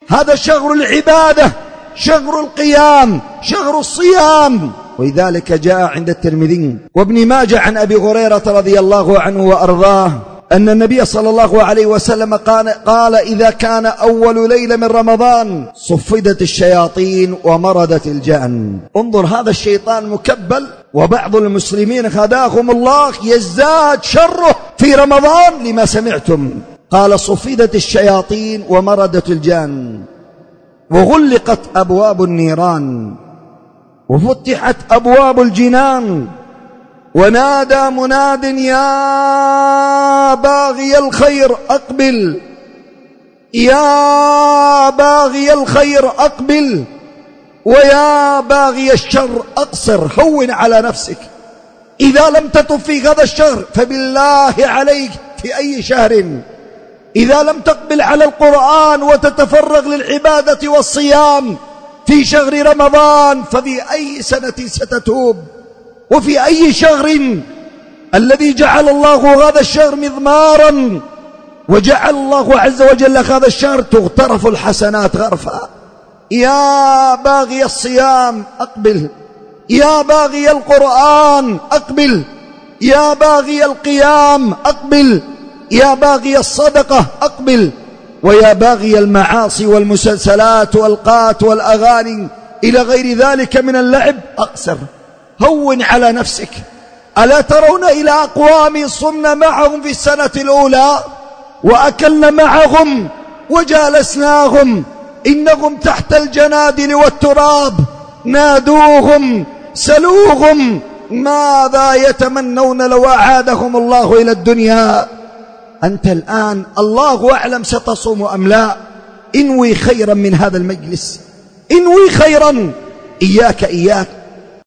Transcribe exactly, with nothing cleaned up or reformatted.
هذا شهر العبادة، شهر القيام، شهر الصيام. ولذلك جاء عند الترمذي وابن ماجه عن أبي هريرة رضي الله عنه وأرضاه أن النبي صلى الله عليه وسلم قال, قال إذا كان أول ليلة من رمضان صفدت الشياطين ومردت الجان. انظر، هذا الشيطان مكبل، وبعض المسلمين هداهم الله يزداد شره في رمضان لما سمعتم. قال صفدت الشياطين ومردت الجان، وغلقت أبواب النيران، وفتحت أبواب الجنان، ونادى مناد يا باغي الخير أقبل، يا باغي الخير أقبل، ويا باغي الشر أقصر، هون على نفسك. إذا لم تتب في هذا الشهر فبالله عليك في أي شهر؟ إذا لم تقبل على القرآن وتتفرغ للعبادة والصيام في شهر رمضان ففي أي سنة ستتوب؟ وفي أي شهر الذي جعل الله هذا الشهر مضمارا، وجعل الله عز وجل هذا الشهر تغترف الحسنات غرفا. يا باغي الصيام أقبل، يا باغي القرآن أقبل، يا باغي القيام أقبل، يا باغي الصدقة أقبل، ويا باغي المعاصي والمسلسلات والقات والأغاني إلى غير ذلك من اللعب أقصر، هون على نفسك. ألا ترون إلى أقوام صمنا معهم في السنة الأولى وأكلنا معهم وجالسناهم، إنهم تحت الجنادل والتراب، نادوهم سلوهم ماذا يتمنون لو أعادهم الله إلى الدنيا. أنت الآن الله أعلم ستصوم أم لا، انوي خيرا من هذا المجلس، انوي خيرا. إياك إياك